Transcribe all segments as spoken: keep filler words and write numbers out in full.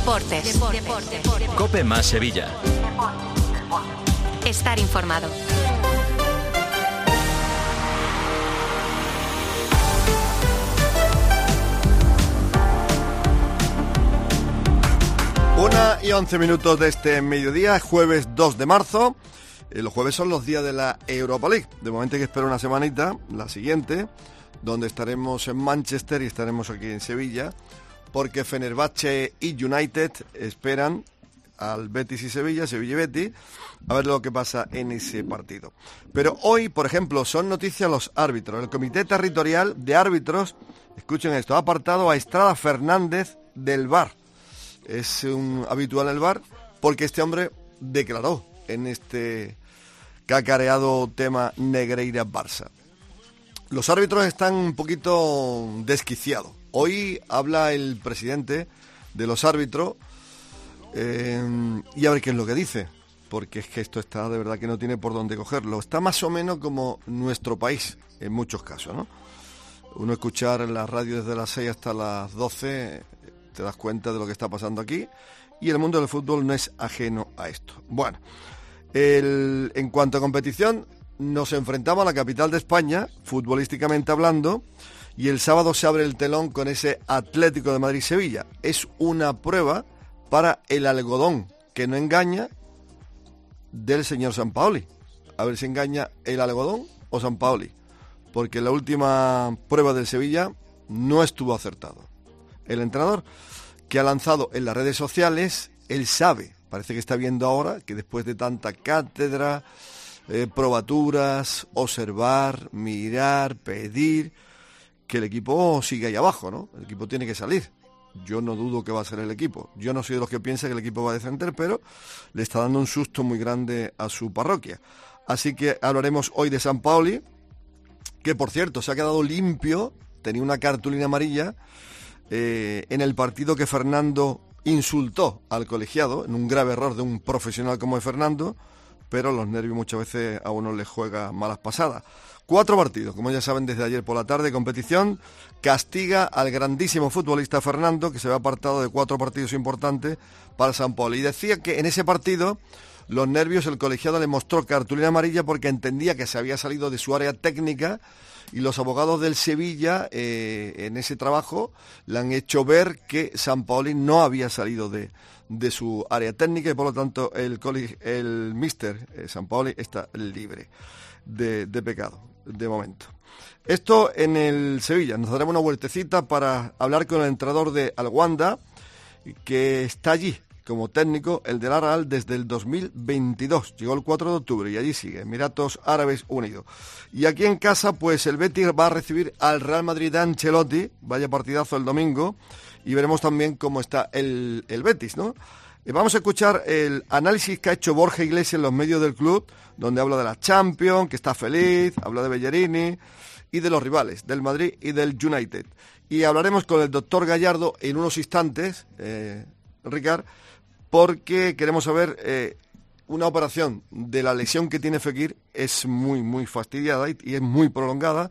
Deportes. Deportes. Deportes. COPE más Sevilla. Estar informado. Una y once minutos de este mediodía, jueves dos de marzo. Eh, los jueves son los días de la Europa League. De momento hay que esperar una semanita, la siguiente, donde estaremos en Manchester y estaremos aquí en Sevilla, porque Fenerbahce y United esperan al Betis y Sevilla, Sevilla y Betis, a ver lo que pasa en ese partido. Pero hoy, por ejemplo, son noticias los árbitros. El Comité Territorial de Árbitros, escuchen esto, ha apartado a Estrada Fernández del V A R. Es un habitual en el V A R porque este hombre declaró en este cacareado tema Negreira-Barça. Los árbitros están un poquito desquiciados. Hoy habla el presidente de los árbitros eh, y a ver qué es lo que dice, porque es que esto está de verdad que no tiene por dónde cogerlo. Está más o menos como nuestro país en muchos casos, ¿no? Uno escuchar en la radio desde las seis hasta las doce, te das cuenta de lo que está pasando aquí, y el mundo del fútbol no es ajeno a esto. Bueno, el, en cuanto a competición, nos enfrentamos a la capital de España, futbolísticamente hablando, y el sábado se abre el telón con ese Atlético de Madrid-Sevilla. Es una prueba para el algodón, que no engaña, del señor Sampaoli. A ver si engaña el algodón o Sampaoli, porque la última prueba del Sevilla no estuvo acertado. El entrenador, que ha lanzado en las redes sociales, él sabe, parece que está viendo ahora, que después de tanta cátedra, eh, probaturas, observar, mirar, pedir, que el equipo sigue ahí abajo, ¿no? El equipo tiene que salir. Yo no dudo que va a ser el equipo. Yo no soy de los que piensa que el equipo va a descender, pero le está dando un susto muy grande a su parroquia. Así que hablaremos hoy de Sampaoli, que por cierto se ha quedado limpio, tenía una cartulina amarilla, Eh, en el partido que Fernando insultó al colegiado, en un grave error de un profesional como es Fernando, pero los nervios muchas veces a uno le juega malas pasadas. Cuatro partidos, como ya saben, desde ayer por la tarde, competición, castiga al grandísimo futbolista Fernando, que se ve apartado de cuatro partidos importantes para Sampaoli. Y decía que en ese partido, los nervios, el colegiado le mostró cartulina amarilla porque entendía que se había salido de su área técnica, y los abogados del Sevilla eh, en ese trabajo le han hecho ver que Sampaoli no había salido de, de su área técnica, y por lo tanto el, el míster eh, Sampaoli está libre de, de pecado, de momento. Esto en el Sevilla. Nos daremos una vueltecita para hablar con el entrenador de Alguanda, que está allí como técnico, el del Al-Ahly, desde el dos mil veintidós. Llegó el cuatro de octubre y allí sigue, Emiratos Árabes Unidos. Y aquí en casa, pues el Betis va a recibir al Real Madrid de Ancelotti, vaya partidazo el domingo, y veremos también cómo está el, el Betis, ¿no? Eh, vamos a escuchar el análisis que ha hecho Borja Iglesias en los medios del club, donde habla de la Champions, que está feliz, habla de Bellerini y de los rivales, del Madrid y del United. Y hablaremos con el doctor Gallardo en unos instantes, eh, Ricard, porque queremos saber, eh, una operación de la lesión que tiene Fekir es muy, muy fastidiada y, y es muy prolongada.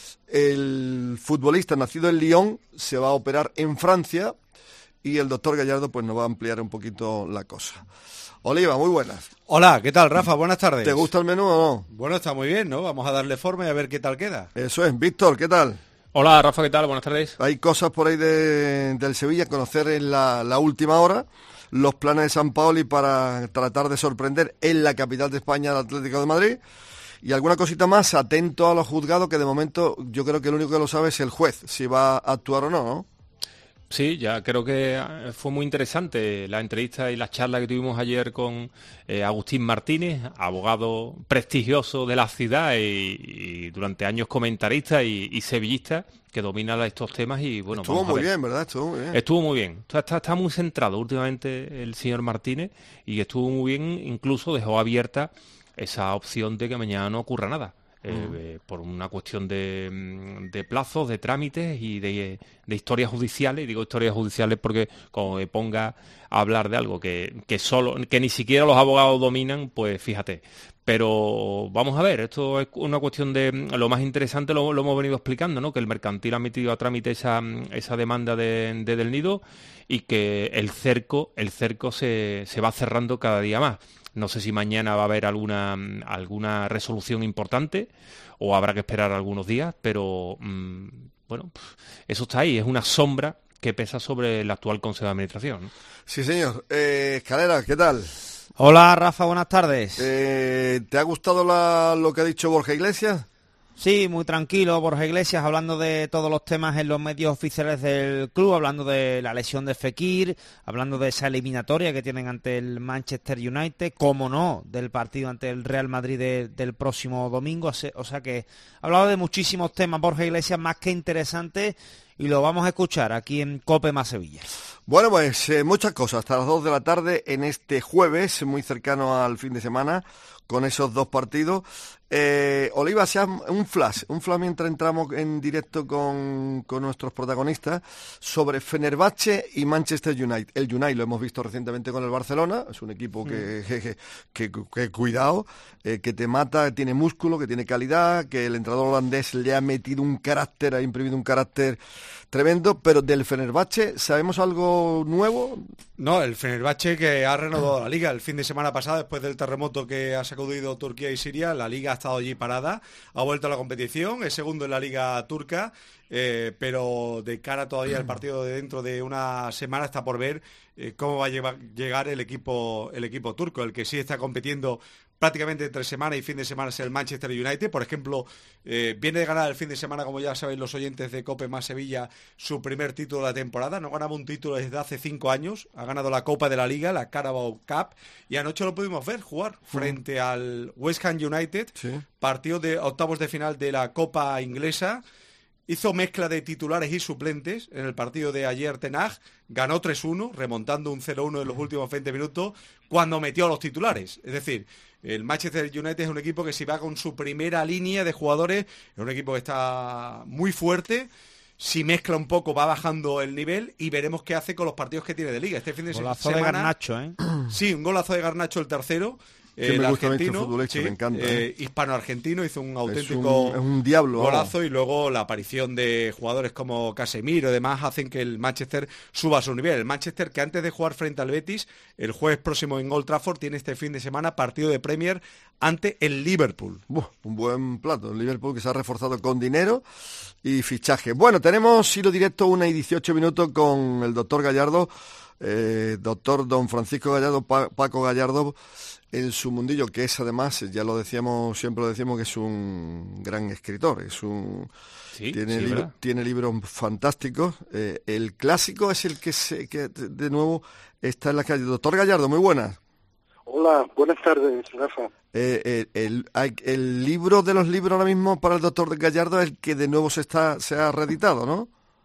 El futbolista nacido en Lyon se va a operar en Francia y el doctor Gallardo pues nos va a ampliar un poquito la cosa. Oliva, muy buenas. Hola, ¿qué tal, Rafa? Buenas tardes. ¿Te gusta el menú o no? Bueno, está muy bien, ¿no? Vamos a darle forma y a ver qué tal queda. Eso es. Víctor, ¿qué tal? Hola, Rafa, ¿qué tal? Buenas tardes. Hay cosas por ahí de, del Sevilla, conocer en la, la última hora los planes de Sampaoli para tratar de sorprender en la capital de España al Atlético de Madrid. Y alguna cosita más, atento a los juzgados, que de momento yo creo que el único que lo sabe es el juez, si va a actuar o no, ¿no? Sí, ya creo que fue muy interesante la entrevista y la charla que tuvimos ayer con eh, Agustín Martínez, abogado prestigioso de la ciudad y, y durante años comentarista y, y sevillista, que domina estos temas. Y bueno, estuvo muy bien, ¿verdad? Estuvo muy bien. Estuvo muy bien. Está, está, está muy centrado últimamente el señor Martínez y estuvo muy bien, incluso dejó abierta esa opción de que mañana no ocurra nada. eh, mm. eh, por una cuestión de, de plazos, de trámites y de, de historias judiciales. Y digo historias judiciales porque como me ponga a hablar de algo que, que solo, que ni siquiera los abogados dominan, pues fíjate. Pero vamos a ver, esto es una cuestión de... Lo más interesante lo, lo hemos venido explicando, ¿no? Que el mercantil ha metido a trámite esa, esa demanda de, de Del Nido y que el cerco, el cerco se, se va cerrando cada día más. No sé si mañana va a haber alguna, alguna resolución importante o habrá que esperar algunos días, pero mmm, bueno, eso está ahí, es una sombra que pesa sobre el actual Consejo de Administración, ¿no? Sí, señor. Eh, Escalera, ¿qué tal? Hola, Rafa, buenas tardes. Eh, ¿Te ha gustado la, lo que ha dicho Borja Iglesias? Sí, muy tranquilo, Borja Iglesias, hablando de todos los temas en los medios oficiales del club, hablando de la lesión de Fekir, hablando de esa eliminatoria que tienen ante el Manchester United, como no, del partido ante el Real Madrid de, del próximo domingo, o sea que ha hablado de muchísimos temas, Borja Iglesias, más que interesantes, y lo vamos a escuchar aquí en COPE más Sevilla. Bueno, pues eh, muchas cosas, hasta las dos de la tarde en este jueves, muy cercano al fin de semana, con esos dos partidos. Eh, Oliva, sea un flash, un flash mientras entramos en directo con, con nuestros protagonistas sobre Fenerbahce y Manchester United. El United lo hemos visto recientemente con el Barcelona, es un equipo que, mm. que, que, que, que cuidado, eh, que te mata, que tiene músculo, que tiene calidad, que el entrenador holandés le ha metido un carácter, ha imprimido un carácter tremendo, pero del Fenerbahce, ¿sabemos algo nuevo? No, el Fenerbahce que ha renovado la Liga el fin de semana pasado después del terremoto que ha sacudido Turquía y Siria. La Liga ha estado allí parada, ha vuelto a la competición, es segundo en la Liga turca, eh, pero de cara todavía al partido de dentro de una semana está por ver eh, cómo va a llevar, llegar el equipo, el equipo turco. El que sí está compitiendo prácticamente entre semana y fin de semana es el Manchester United. Por ejemplo, eh, viene de ganar el fin de semana, como ya saben los oyentes de COPE más Sevilla, su primer título de la temporada. No ganaba un título desde hace cinco años. Ha ganado la Copa de la Liga, la Carabao Cup, y anoche lo pudimos ver jugar frente mm. al West Ham United, sí. Partido de octavos de final de la Copa inglesa. Hizo mezcla de titulares y suplentes en el partido de ayer. Ten Hag ganó tres uno, remontando un cero uno en los últimos veinte minutos, cuando metió a los titulares. Es decir, el Manchester United es un equipo que si va con su primera línea de jugadores, es un equipo que está muy fuerte. Si mezcla un poco, va bajando el nivel y veremos qué hace con los partidos que tiene de Liga. Este fin de golazo semana... de Garnacho, ¿eh? Sí, un golazo de Garnacho, el tercero. Que el me gusta argentino, mucho el futbolista, sí, me encanta. Eh, ¿eh? Hispano-argentino, hizo un auténtico es un, es un diablo, golazo, vamos. Y luego la aparición de jugadores como Casemiro y demás hacen que el Manchester suba a su nivel. El Manchester, que antes de jugar frente al Betis, el jueves próximo en Old Trafford, tiene este fin de semana partido de Premier ante el Liverpool. Uf, un buen plato, el Liverpool que se ha reforzado con dinero y fichaje. Bueno, tenemos hilo directo, una y dieciocho minutos con el doctor Gallardo, eh, doctor don Francisco Gallardo, pa- Paco Gallardo, en su mundillo, que es además, ya lo decíamos, siempre lo decíamos, que es un gran escritor, es un sí, tiene, sí, libro, tiene libros fantásticos. Eh, el clásico es el que, se, que de nuevo está en la calle. Doctor Gallardo, muy buenas. Hola, buenas tardes, Rafa. Eh, eh, el, el, el libro de los libros ahora mismo para el doctor Gallardo es el que de nuevo se está se ha reeditado, ¿no?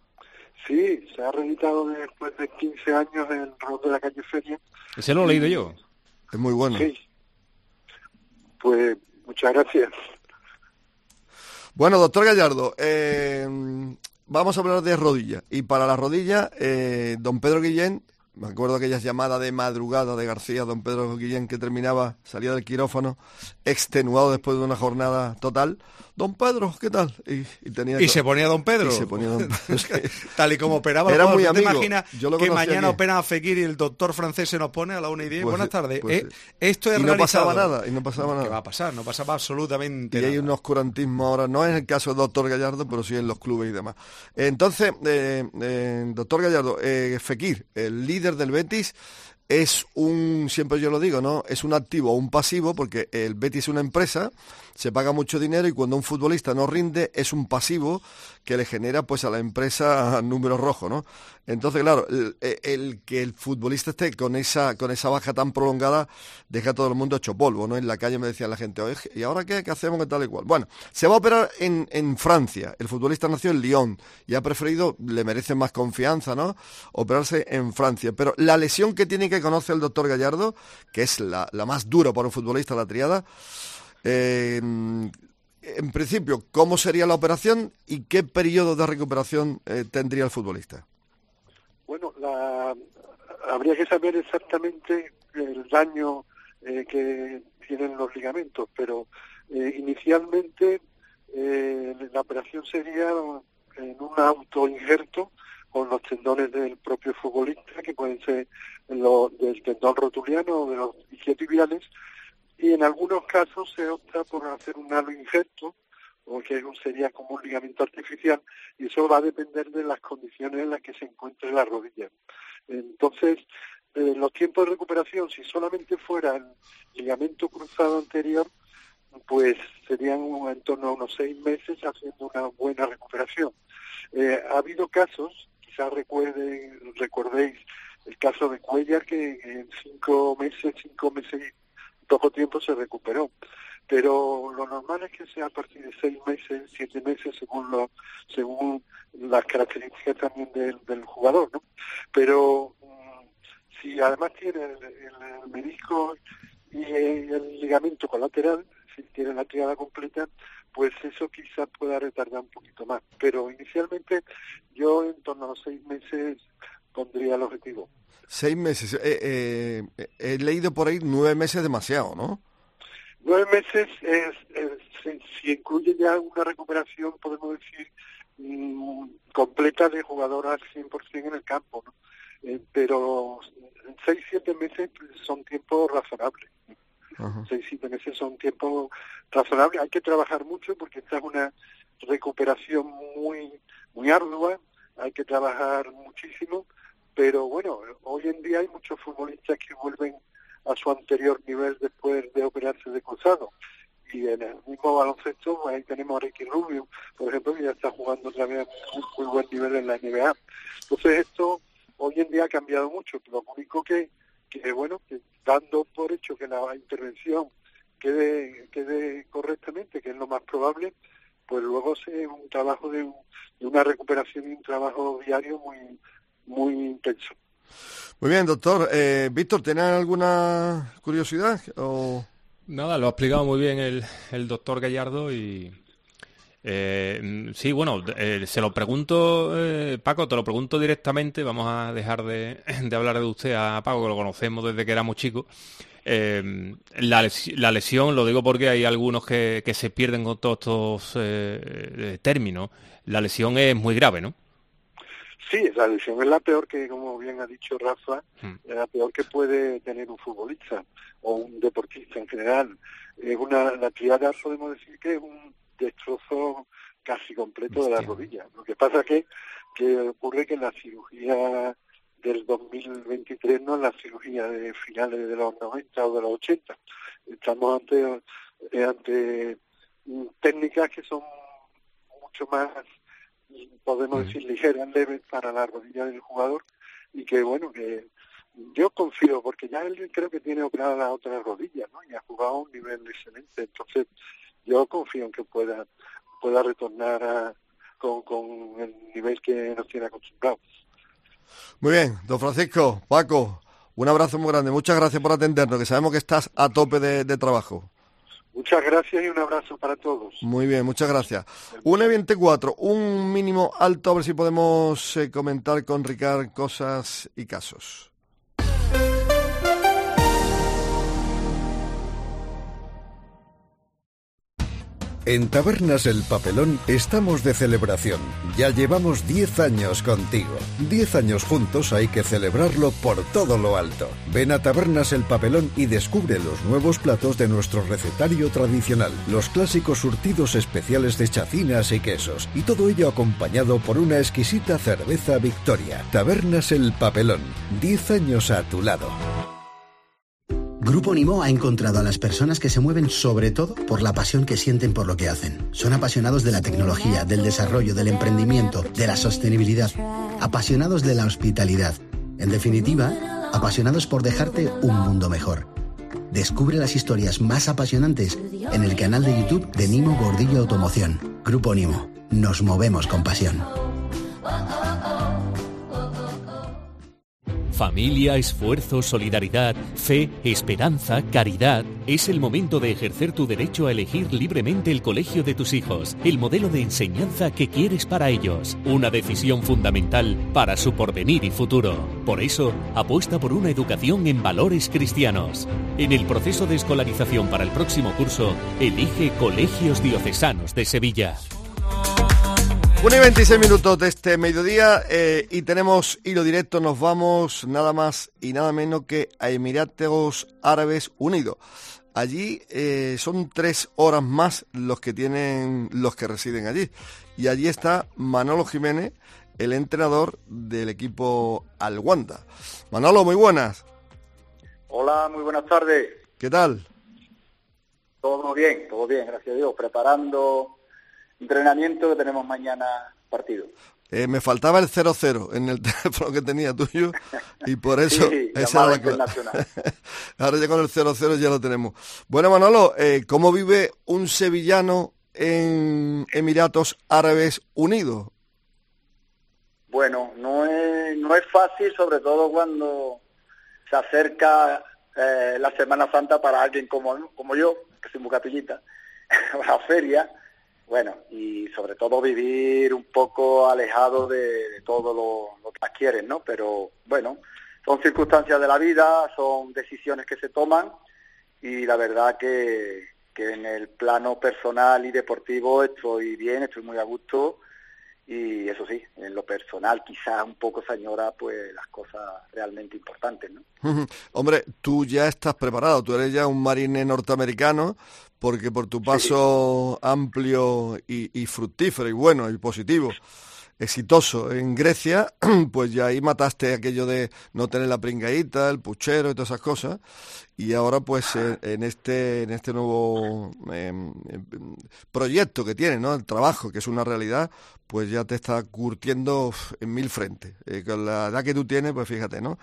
Sí, se ha reeditado después de quince años en Rol de la Calle Feria. Ese lo he leído yo. Es muy bueno. Sí. Pues muchas gracias. Bueno, doctor Gallardo, eh, vamos a hablar de rodillas. Y para la rodilla, eh, don Pedro Guillén, me acuerdo aquellas llamadas de madrugada de García, don Pedro Guillén, que terminaba, salía del quirófano, extenuado después de una jornada total. Don Pedro, ¿qué tal? Y, y, tenía y se ponía don Pedro. Y se ponía don Pedro. Tal y como operaba. Era muy ¿Te amigo. imaginas que mañana aquí. opera a Fekir y el doctor francés se nos pone a la una y diez? Pues, Buenas tardes. pues, eh, esto es y no realizado. pasaba nada, y no pasaba nada. ¿Qué va a pasar? No pasaba absolutamente y nada. hay un oscurantismo ahora, no es el caso del doctor Gallardo, pero sí en los clubes y demás. Entonces, eh, eh, doctor Gallardo, eh, Fekir, el líder del Betis, es un, siempre yo lo digo, ¿no? Es un activo o un pasivo, porque el Betis es una empresa, se paga mucho dinero y cuando un futbolista no rinde es un pasivo que le genera pues a la empresa números rojos, ¿no? Entonces, claro, el, el que el futbolista esté con esa con esa baja tan prolongada deja a todo el mundo hecho polvo, ¿no? En la calle me decía la gente, oye, ¿y ahora qué? ¿Qué hacemos? ¿Qué tal y cual? Bueno, se va a operar en, en Francia. El futbolista nació en Lyon y ha preferido, le merece más confianza, ¿no? Operarse en Francia. Pero la lesión que tiene que conocer el doctor Gallardo, que es la, la más dura para un futbolista, la triada, eh, en principio, ¿cómo sería la operación y qué periodo de recuperación eh, tendría el futbolista? Bueno, la, habría que saber exactamente el daño eh, que tienen los ligamentos, pero eh, inicialmente eh, la operación sería en un autoinjerto con los tendones del propio futbolista, que pueden ser lo, del tendón rotuliano o de los isquiotibiales, y en algunos casos se opta por hacer un aloinjerto, o que sería como un ligamento artificial, y eso va a depender de las condiciones en las que se encuentre la rodilla. Entonces, eh, los tiempos de recuperación, si solamente fuera el ligamento cruzado anterior, pues serían un, en torno a unos seis meses haciendo una buena recuperación. Eh, ha habido casos, quizás recuerden, recordéis el caso de Cuellar, que en cinco meses, cinco meses y poco tiempo se recuperó. Pero lo normal es que sea a partir de seis meses, siete meses, según lo, según las características también del, del jugador, ¿no? Pero um, si además tiene el, el, el menisco y el, el ligamento colateral, si tiene la triada completa, pues eso quizás pueda retardar un poquito más. Pero inicialmente yo en torno a los seis meses pondría el objetivo. Seis meses. Eh, eh, he leído por ahí nueve meses demasiado, ¿no? Nueve meses es, es si, si incluye ya una recuperación, podemos decir, mmm, completa de jugador al cien por ciento en el campo, ¿no? Eh, pero seis, siete meses son tiempos razonables. Uh-huh. Seis, siete meses son tiempos razonables. Hay que trabajar mucho porque esta es una recuperación muy, muy ardua. Hay que trabajar muchísimo. Pero bueno, hoy en día hay muchos futbolistas que vuelven a su anterior nivel después de operarse de cruzado. Y en el mismo baloncesto, pues ahí tenemos a Ricky Rubio, por ejemplo, que ya está jugando otra vez a un muy buen nivel en la N B A. Entonces esto hoy en día ha cambiado mucho. Lo único que, que bueno, que dando por hecho que la intervención quede, quede correctamente, que es lo más probable, pues luego es un trabajo de, un, de una recuperación y un trabajo diario muy, muy intenso. Muy bien, doctor. Eh, Víctor, ¿tienes alguna curiosidad? O... Nada, lo ha explicado muy bien el, el doctor Gallardo y... Eh, sí, bueno, eh, se lo pregunto, eh, Paco, te lo pregunto directamente, vamos a dejar de, de hablar de usted a Paco, que lo conocemos desde que éramos chicos. Eh, la, les, la lesión, lo digo porque hay algunos que, que se pierden con todos estos eh, términos, la lesión es muy grave, ¿no? Sí, la lesión es la peor que, como bien ha dicho Rafa, hmm. es la peor que puede tener un futbolista o un deportista en general. Es una, la triada podemos decir que es un destrozo casi completo Hostia. de la rodilla. Lo que pasa es que, que ocurre que en la cirugía del dos mil veintitrés no es la cirugía de finales de los noventa o de los ochenta. Estamos ante, ante técnicas que son mucho más, podemos decir, ligeras, leves para la rodilla del jugador, y que bueno, que yo confío, porque ya él creo que tiene operada la otra rodilla, ¿no? Y ha jugado a un nivel excelente, entonces yo confío en que pueda pueda retornar a, con, con el nivel que nos tiene acostumbrados. Muy bien, don Francisco, Paco, un abrazo muy grande, muchas gracias por atendernos, que sabemos que estás a tope de, de trabajo. Muchas gracias y un abrazo para todos. Muy bien, muchas gracias. una veinticuatro, un mínimo alto, a ver si podemos eh, comentar con Ricard cosas y casos. En Tabernas El Papelón estamos de celebración. Ya llevamos diez años contigo. diez años juntos hay que celebrarlo por todo lo alto. Ven a Tabernas El Papelón y descubre los nuevos platos de nuestro recetario tradicional, los clásicos surtidos especiales de chacinas y quesos, y todo ello acompañado por una exquisita cerveza Victoria. Tabernas El Papelón, diez años a tu lado. Grupo Nimo ha encontrado a las personas que se mueven sobre todo por la pasión que sienten por lo que hacen. Son apasionados de la tecnología, del desarrollo, del emprendimiento, de la sostenibilidad. Apasionados de la hospitalidad. En definitiva, apasionados por dejarte un mundo mejor. Descubre las historias más apasionantes en el canal de YouTube de Nimo Gordillo Automoción. Grupo Nimo. Nos movemos con pasión. Familia, esfuerzo, solidaridad, fe, esperanza, caridad. Es el momento de ejercer tu derecho a elegir libremente el colegio de tus hijos, el modelo de enseñanza que quieres para ellos. Una decisión fundamental para su porvenir y futuro. Por eso, apuesta por una educación en valores cristianos. En el proceso de escolarización para el próximo curso, elige Colegios Diocesanos de Sevilla. una y veintiséis minutos de este mediodía eh, y tenemos hilo directo, nos vamos nada más y nada menos que a Emiratos Árabes Unidos. Allí eh, son tres horas más los que tienen los que residen allí. Y allí está Manolo Jiménez, el entrenador del equipo Al Wanda. Manolo, muy buenas. Hola, muy buenas tardes. ¿Qué tal? Todo bien, todo bien, gracias a Dios. Preparando entrenamiento que tenemos mañana partido. Eh, me faltaba el cero cero en el teléfono que tenía tuyo y por eso sí, esa era la internacional. Ahora ya con el cero cero ya lo tenemos. Bueno, Manolo, eh, ¿cómo vive un sevillano en Emiratos Árabes Unidos? Bueno, no es, no es fácil, sobre todo cuando se acerca eh, la Semana Santa para alguien como, como yo, que soy muy capillita, la feria. Bueno, y sobre todo vivir un poco alejado de, de todo lo, lo que quieren, ¿no? Pero bueno, son circunstancias de la vida, son decisiones que se toman y la verdad que, que en el plano personal y deportivo estoy bien, estoy muy a gusto y eso sí, en lo personal quizás un poco se añora pues las cosas realmente importantes, ¿no? Hombre, tú ya estás preparado, tú eres ya un marine norteamericano, porque por tu paso sí. amplio y, y fructífero y bueno y positivo, exitoso en Grecia, pues ya ahí mataste aquello de no tener la pringaíta, el puchero y todas esas cosas, y ahora pues en, en este en este nuevo eh, proyecto que tienes, ¿no? El trabajo, que es una realidad, pues ya te está curtiendo en mil frentes. Eh, con la edad que tú tienes, pues fíjate, ¿no?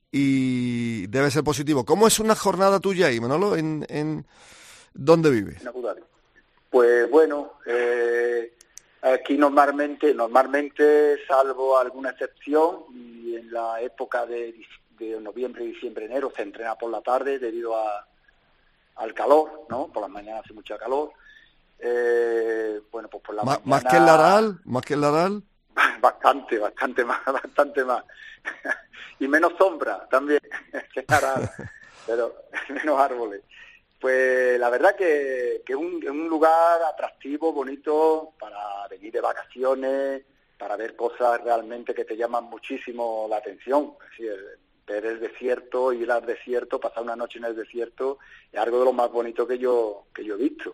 Y debe ser positivo. ¿Cómo es una jornada tuya ahí, Manolo, en... en ¿Dónde vives? Pues bueno, eh, aquí normalmente, normalmente, salvo alguna excepción, y en la época de, de noviembre, diciembre, enero, se entrena por la tarde debido a, al calor, ¿no? Por las mañanas hace mucho calor. Eh, bueno, pues por la ¿Más, mañana... ¿Más que el Laral? ¿Más que el Laral? Bastante, bastante más, bastante más. Y menos sombra también que el Laral, pero menos árboles. Pues la verdad que, que es un, un lugar atractivo, bonito, para venir de vacaciones, para ver cosas realmente que te llaman muchísimo la atención. Es decir, ver el desierto, ir al desierto, pasar una noche en el desierto, es algo de lo más bonito que yo que yo he visto.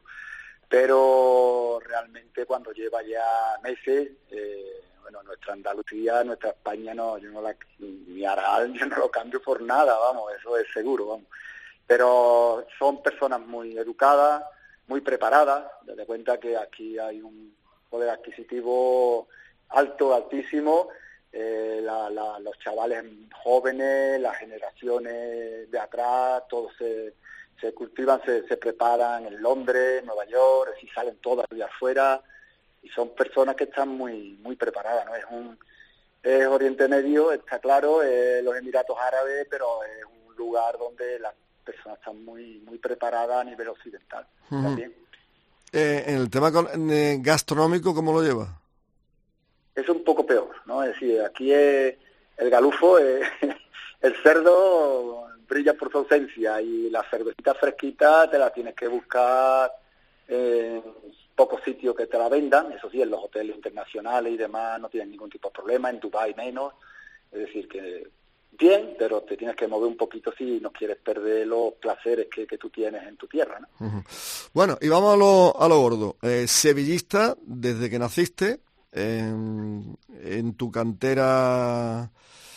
Pero realmente cuando lleva ya meses, eh, bueno, nuestra Andalucía, nuestra España, no, yo no la, mi Aral, yo no lo cambio por nada, vamos, eso es seguro, vamos. Pero son personas muy educadas, muy preparadas. Date cuenta que aquí hay un poder adquisitivo alto, altísimo. Eh, la, la, los chavales jóvenes, las generaciones de atrás, todos se, se cultivan, se, se preparan en Londres, Nueva York, y salen todas de afuera. Y son personas que están muy muy preparadas, ¿no? Es un es Oriente Medio, está claro, eh, los Emiratos Árabes, pero es un lugar donde las personas están muy muy preparadas a nivel occidental. Uh-huh. También. Eh, en el tema con, eh, gastronómico, ¿cómo lo lleva? Es un poco peor, ¿no? Es decir, aquí es, el galufo, es, el cerdo brilla por su ausencia y la cervecita fresquita te la tienes que buscar en pocos sitios que te la vendan. Eso sí, en los hoteles internacionales y demás no tienes ningún tipo de problema, en Dubái menos. Es decir, que bien, pero te tienes que mover un poquito si no quieres perder los placeres que, que tú tienes en tu tierra, ¿no? Uh-huh. Bueno, y vamos a lo, a lo gordo. Eh, sevillista desde que naciste, en, en tu cantera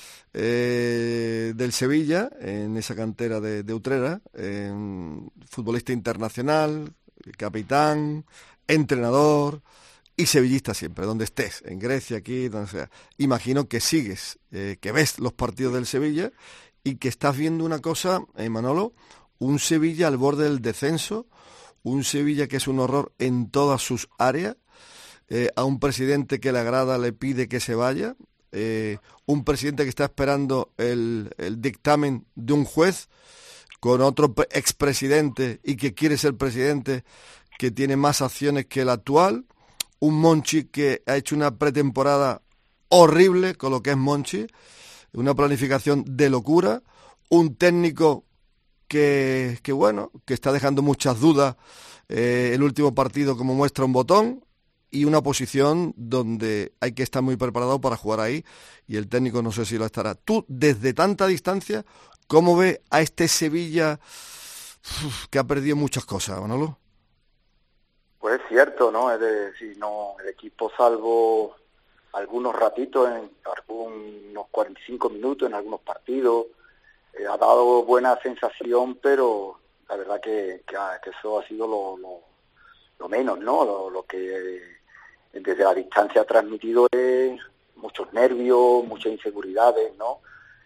eh, del Sevilla, en esa cantera de, de Utrera, eh, futbolista internacional, capitán, entrenador y sevillista siempre, donde estés, en Grecia, aquí, donde sea. Imagino que sigues, eh, que ves los partidos del Sevilla y que estás viendo una cosa, eh, Manolo, un Sevilla al borde del descenso, un Sevilla que es un horror en todas sus áreas, eh, a un presidente que le agrada le pide que se vaya, eh, un presidente que está esperando el, el dictamen de un juez, con otro expresidente y que quiere ser presidente, que tiene más acciones que el actual, un Monchi que ha hecho una pretemporada horrible con lo que es Monchi, una planificación de locura, un técnico que, que bueno, que está dejando muchas dudas, eh, el último partido como muestra un botón, y una posición donde hay que estar muy preparado para jugar ahí, y el técnico no sé si lo estará. Tú, desde tanta distancia, ¿cómo ves a este Sevilla uf, que ha perdido muchas cosas, Manolo? Pues es cierto, ¿no? Es decir, no, el equipo, salvo algunos ratitos, en algunos cuarenta y cinco minutos en algunos partidos, eh, ha dado buena sensación, pero la verdad que, que, ha, que eso ha sido lo, lo, lo menos, ¿no? Lo, lo que eh, desde la distancia ha transmitido es muchos nervios, muchas inseguridades, ¿no?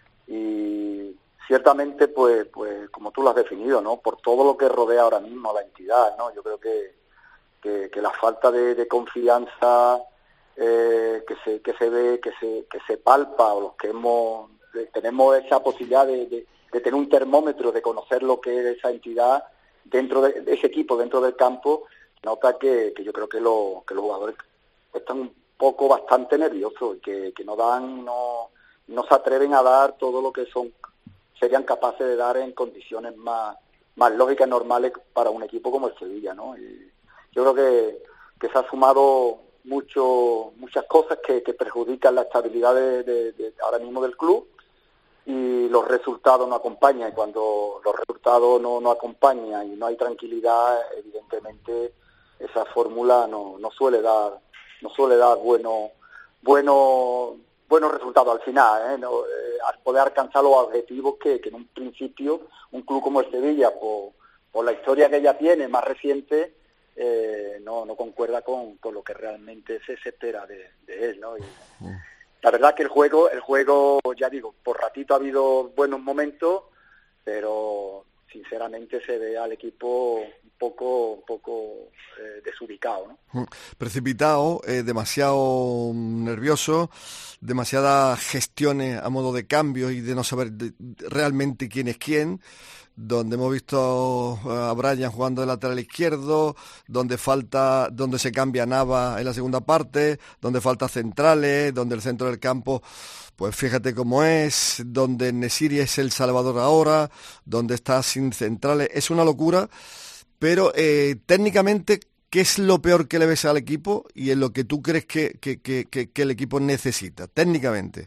Y ciertamente, pues, pues como tú lo has definido, ¿no? Por todo lo que rodea ahora mismo a la entidad, ¿no? Yo creo que, que, que la falta de, de confianza eh, que se que se ve, que se que se palpa, o los que hemos tenemos esa posibilidad de, de, de tener un termómetro, de conocer lo que es esa entidad dentro de, de ese equipo, dentro del campo, nota que, que yo creo que, lo, que los jugadores están un poco bastante nerviosos y que, que no dan, no, no se atreven a dar todo lo que son serían capaces de dar en condiciones más, más lógicas, normales para un equipo como el Sevilla, ¿no? Y yo creo que, que se ha sumado mucho, muchas cosas que, que perjudican la estabilidad de, de, de ahora mismo del club, y los resultados no acompañan, y cuando los resultados no, no acompañan y no hay tranquilidad, evidentemente esa fórmula no, no suele dar, no suele dar bueno, bueno buenos resultados al final, ¿eh? No, eh, al poder alcanzar los objetivos que, que en un principio un club como el Sevilla, por, por la historia que ya tiene, más reciente, eh, no, no concuerda con, con lo que realmente se, se espera de, de él, ¿no? Y la verdad que el juego, el juego, ya digo, por ratito ha habido buenos momentos, pero sinceramente se ve al equipo un poco, un poco eh, desubicado, ¿no? Precipitado, eh, demasiado nervioso, demasiadas gestiones a modo de cambio y de no saber de, de, realmente quién es quién, donde hemos visto a Brian jugando de lateral izquierdo, donde falta, donde se cambia Nava en la segunda parte, donde falta centrales, donde el centro del campo, pues fíjate cómo es, donde Nesiri es el salvador ahora, donde está sin centrales, es una locura, pero eh, técnicamente, ¿qué es lo peor que le ves al equipo y en lo que tú crees que, que, que, que, que el equipo necesita, técnicamente?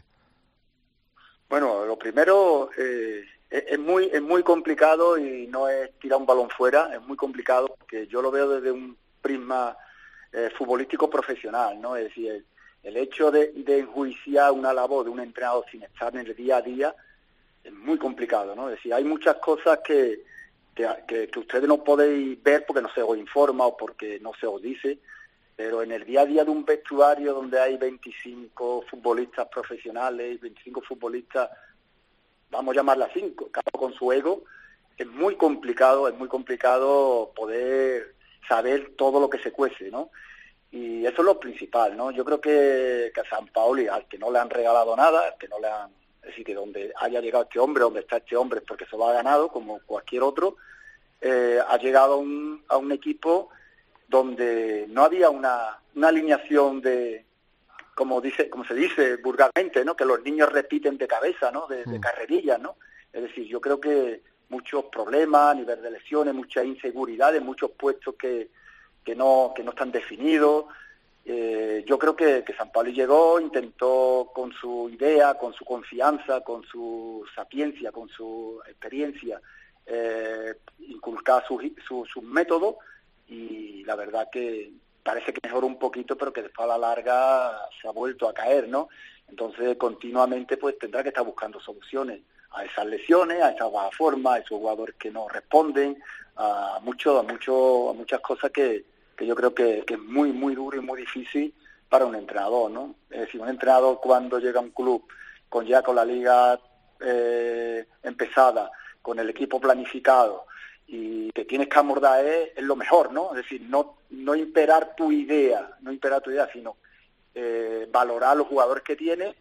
Bueno, lo primero, eh, es, es muy es muy complicado y no es tirar un balón fuera, es muy complicado porque yo lo veo desde un prisma eh, futbolístico profesional, ¿no? Es decir, el, el hecho de, de enjuiciar una labor de un entrenador sin estar en el día a día es muy complicado, ¿no? Es decir, hay muchas cosas que, que, que, que ustedes no podéis ver porque no se os informa o porque no se os dice, pero en el día a día de un vestuario donde hay veinticinco futbolistas profesionales, veinticinco futbolistas, vamos a llamarla cinco, cada uno con su ego, es muy complicado, es muy complicado poder saber todo lo que se cuece, ¿no? Y eso es lo principal, ¿no? Yo creo que, que a Sampaoli, al que no le han regalado nada, al que no le han, es decir, que donde haya llegado este hombre, donde está este hombre, es porque se lo ha ganado, como cualquier otro, eh, ha llegado a un, a un equipo donde no había una, una alineación de, como dice, como se dice vulgarmente, ¿no? Que los niños repiten de cabeza, ¿no? De, de carrerillas, ¿no? Es decir, yo creo que muchos problemas a nivel de lesiones, muchas inseguridades, muchos puestos que, que no que no están definidos. Eh, yo creo que, que Sampaoli llegó, intentó con su idea, con su confianza, con su sapiencia, con su experiencia, eh, inculcar sus su, su métodos, y la verdad que parece que mejoró un poquito, pero que después a la larga se ha vuelto a caer, ¿no? Entonces continuamente pues tendrá que estar buscando soluciones a esas lesiones, a esas bajas formas, a esos jugadores que no responden, a mucho, a mucho, a muchas cosas que, que yo creo que, que es muy, muy duro y muy difícil para un entrenador, ¿no? Es decir, un entrenador cuando llega a un club con ya con la liga eh, empezada, con el equipo planificado, y te tienes que amordar es, es lo mejor, ¿no? Es decir, no no imperar tu idea, no imperar tu idea, sino eh, valorar los jugadores que tienes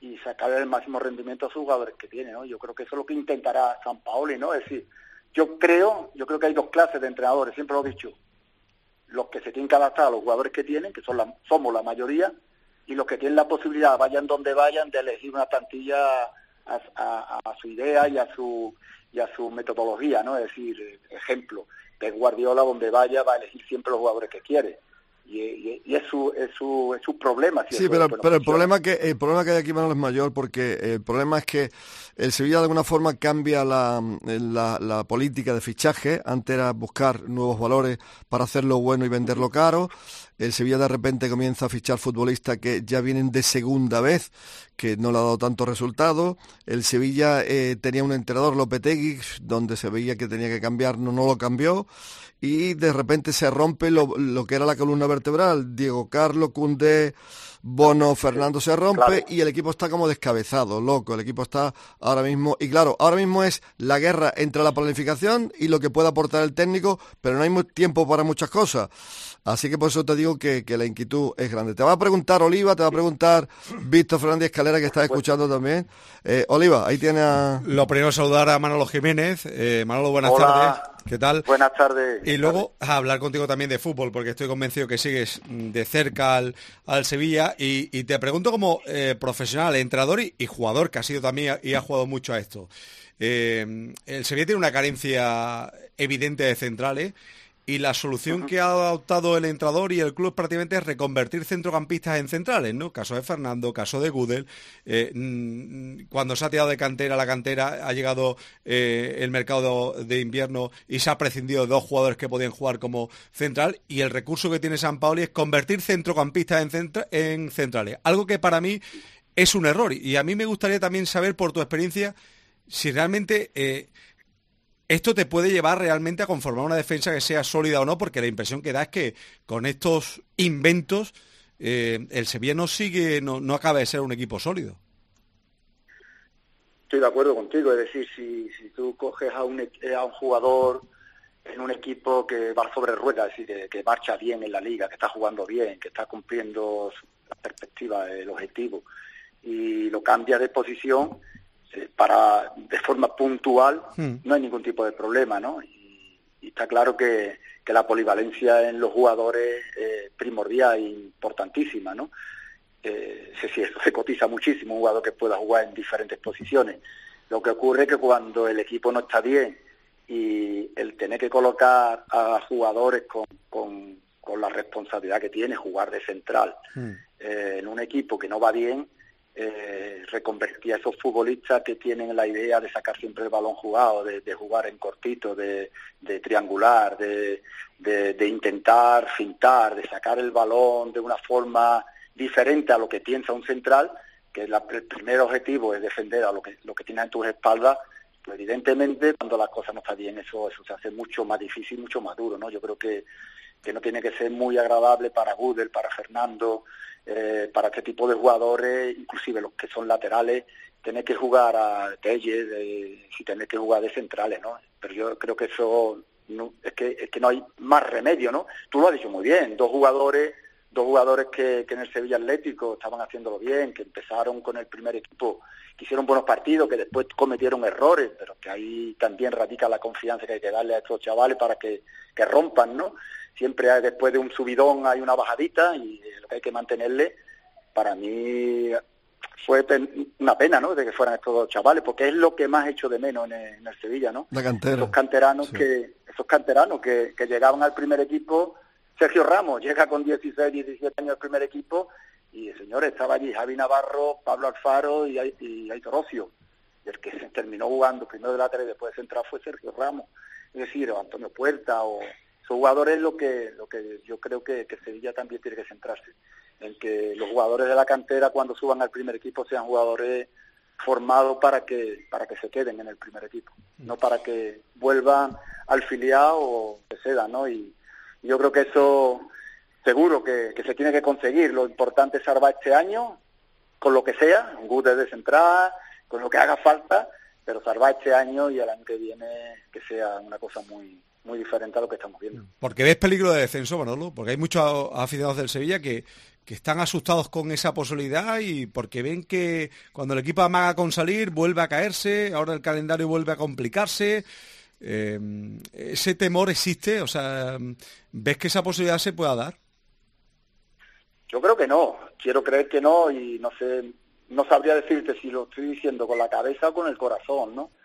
y sacar el máximo rendimiento a sus jugadores que tiene, ¿no? Yo creo que eso es lo que intentará Sampaoli, ¿no? Es decir, yo creo, yo creo que hay dos clases de entrenadores, siempre lo he dicho, los que se tienen que adaptar a los jugadores que tienen, que son la, somos la mayoría, y los que tienen la posibilidad, vayan donde vayan, de elegir una plantilla a, a, a su idea y a su y a su metodología, ¿no? Es decir, ejemplo, Pep Guardiola donde vaya va a elegir siempre los jugadores que quiere. Y, y, y es su es su es su problema. Si sí, pero, pero el problema que el problema que hay aquí, Manuel, es mayor, porque el problema es que el Sevilla de alguna forma cambia la, la, la política de fichaje. Antes era buscar nuevos valores para hacerlo bueno y venderlo caro. El Sevilla de repente comienza a fichar futbolistas que ya vienen de segunda vez, que no le ha dado tanto resultado. El Sevilla eh, tenía un entrenador, Lopetegui, donde se veía que tenía que cambiar, no, no lo cambió. Y de repente se rompe lo, lo que era la columna vertebral. Diego Carlos, Koundé, Bono, Fernando se rompe, claro. Y el equipo está como descabezado, loco. El equipo está ahora mismo... Y claro, ahora mismo es la guerra entre la planificación y lo que puede aportar el técnico, pero no hay tiempo para muchas cosas. Así que por eso te digo que, que la inquietud es grande. Te va a preguntar Oliva, te va a preguntar Víctor Fernández Escalera, que está escuchando también. Eh, Oliva, ahí tiene a... Lo primero, saludar a Manolo Jiménez. Eh, Manolo, buenas Hola. tardes. ¿Qué tal? Buenas tardes. Y luego a hablar contigo también de fútbol, porque estoy convencido que sigues de cerca al, al Sevilla. Y, y te pregunto como eh, profesional, entrenador y, y jugador, que ha sido también y ha jugado mucho a esto. Eh, el Sevilla tiene una carencia evidente de centrales. Y la solución uh-huh. que ha adoptado el entrenador y el club prácticamente es reconvertir centrocampistas en centrales, ¿no? Caso de Fernando, caso de Gudel. Eh, cuando se ha tirado de cantera, la cantera ha llegado eh, el mercado de invierno y se ha prescindido de dos jugadores que podían jugar como central. Y el recurso que tiene Sampaoli es convertir centrocampistas en, centra- en centrales. Algo que para mí es un error. Y a mí me gustaría también saber, por tu experiencia, si realmente... Eh, esto te puede llevar realmente a conformar una defensa que sea sólida o no, porque la impresión que da es que con estos inventos eh, el Sevilla no sigue, no, no acaba de ser un equipo sólido. Estoy de acuerdo contigo, es decir, si, si tú coges a un, a un jugador en un equipo que va sobre ruedas, es decir, que, que marcha bien en la liga, que está jugando bien, que está cumpliendo la perspectiva, el objetivo, y lo cambia de posición para de forma puntual, hmm. no hay ningún tipo de problema, ¿no? Y, y está claro que, que la polivalencia en los jugadores es primordial e importantísima, ¿no? Eh, se, se, se cotiza muchísimo un jugador que pueda jugar en diferentes posiciones. Lo que ocurre es que cuando el equipo no está bien y el tener que colocar a jugadores con, con, con la responsabilidad que tiene jugar de central hmm. eh, en un equipo que no va bien, Eh, reconvertir a esos futbolistas que tienen la idea de sacar siempre el balón jugado, de, de jugar en cortito, de, de triangular, de, de, de intentar fintar, de sacar el balón de una forma diferente a lo que piensa un central, que la, el primer objetivo es defender a lo que, lo que tienes en tus espaldas. Pues evidentemente cuando las cosas no están bien eso, eso se hace mucho más difícil, mucho más duro, ¿no? Yo creo que, que no tiene que ser muy agradable para Gudel, para Fernando, Eh, para este tipo de jugadores, inclusive los que son laterales, tener que jugar a Telles, eh, si tener que jugar de centrales, ¿no? Pero yo creo que eso no, es que es que no hay más remedio, ¿no? Tú lo has dicho muy bien, dos jugadores, dos jugadores que, que en el Sevilla Atlético estaban haciéndolo bien, que empezaron con el primer equipo, que hicieron buenos partidos, que después cometieron errores, pero que ahí también radica la confianza que hay que darle a estos chavales para que, que rompan, ¿no? Siempre hay, después de un subidón hay una bajadita y lo que hay que mantenerle. Para mí fue una pena, ¿no?, de que fueran estos dos chavales, porque es lo que más echo de menos en el, en el Sevilla, ¿no? La cantera. Esos canteranos sí. que esos canteranos que, que llegaban al primer equipo. Sergio Ramos llega con dieciséis, diecisiete años al primer equipo y, señores, estaba allí Javi Navarro, Pablo Alfaro y, y Aitor Ocio. Y el que se terminó jugando primero de lateral y después de central fue Sergio Ramos. Es decir, o Antonio Puerta o... Esos jugadores es lo que lo que yo creo que, que Sevilla también tiene que centrarse, en que los jugadores de la cantera cuando suban al primer equipo sean jugadores formados para que para que se queden en el primer equipo, no para que vuelvan al filial o que cedan, ¿no? Y yo creo que eso seguro que, que se tiene que conseguir. Lo importante es salvar este año, con lo que sea, un Gudel de central, con lo que haga falta, pero salvar este año y el año que viene que sea una cosa muy muy diferente a lo que estamos viendo. Porque ves peligro de descenso, Manolo, porque hay muchos aficionados del Sevilla que, que están asustados con esa posibilidad y porque ven que cuando el equipo amaga con salir vuelve a caerse, ahora el calendario vuelve a complicarse. Eh, ese temor existe, o sea, ¿ves que esa posibilidad se pueda dar? Yo creo que no, quiero creer que no y no sé, no sabría decirte si lo estoy diciendo con la cabeza o con el corazón, ¿no?